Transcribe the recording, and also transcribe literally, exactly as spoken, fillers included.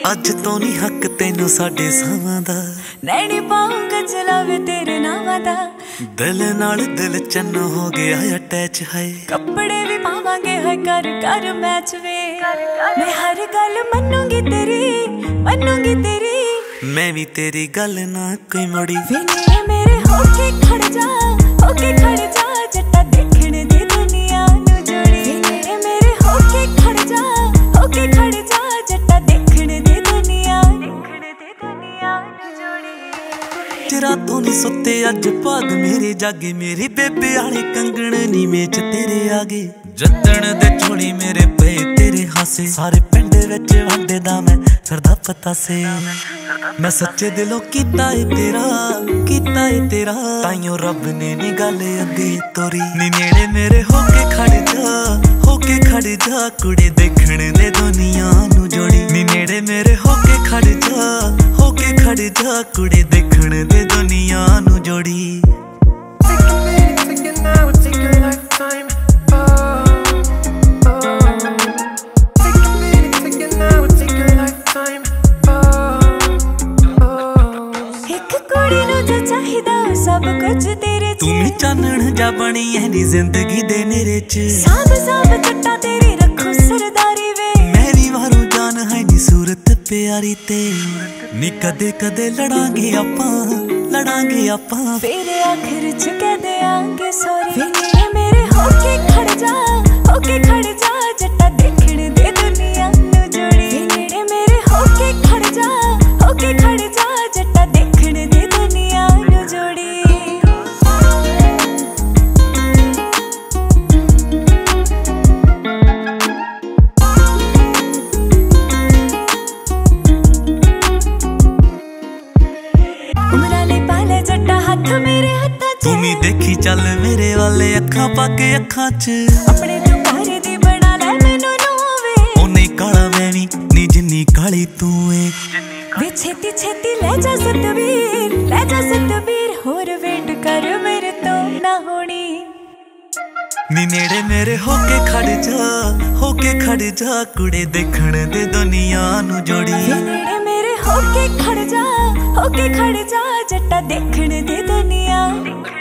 अज तो नहीं हक तेनू साडे सावां दा, नैनी पाऊंगा चलावे तेरे नावां दा। दिल नाल दिल चन्न हो गया अटैच है, कपड़े भी पावांगे है कर कर मैच वे। मैं हर गल मनूंगी तेरी मनूंगी तेरी, मैं भी तेरी गल ना कोई मुड़ी। वे मेरे मेरे होके खड़ जा होके खड़ जा, जट्टा देखने दी दुनिया नू जोड़ी। वे मेरे मेरे होके खड़ जा होके खड़ जा, जट्टा देखने दी दुनिया देखने दी दुनिया नू जोड़ी। रातों नहीं सुते अज भाग मेरे जागे, मेरी बेबे आले कंगण नी मेच तेरे आगे। जद्दण दे छोड़ी मेरे पे तेरे हासे, सारे पिंड विच वंडे दा मैं फिरदा पता से। मैं सच्चे दिलों कीता है तेरा कीता है तेरा, ताइयों रब ने नी गल अगे तोरी। नी नेड़े मेरे होके खड़ जा होके खड़ जा, कुड़े देखण दे दुनिया नू जोड़ी। नी नेड़े मेरे होके खड़ जा होके खड़ जा, कुड़े देखण दे दुनिया नू जोड़ी। सब कुछ तेरे च, तू भी चानण जा बनी है नी जिंदगी दे नेरे च। साब साब जट्टा तेरी रखो सरदारी वे, मेरी वारू जान है नी सूरत प्यारी ते। नी कदे कदे लड़ांगे आपां लड़ांगे आपां, फिर आखिर च कह दे आंगे सॉरी। वे मेरे मेरे होके खड़ जा होके खड़ जा, जट्टा देखण दे दुनिया नू जोड़ी। वे मेरे मेरे होके खड़ जा होके खड़ जा, जट्टा देखण दे दुनिया नू जोड़ी। मेरे हाथा च तू भी देखी चल मेरे वाले अखां पाके अखां च, अपने तू प्यारे दी बना ले मैनू नोवे। ओ नहीं काला मैं भी नी जिन्नी काली तू है। वे छेती छेती ले जा सतवीर ले जा सतवीर, होर वेट कर मेरे तो ना होनी। नी नेड़े मेरे होके खड़ जा होके खड़ जा, कुड़े देखण दे दुनिया नू जोड़ी। वे नेड़े मेरे होके खड़ जा होके खड़ जा, जट्टा देखण दे दुनिया।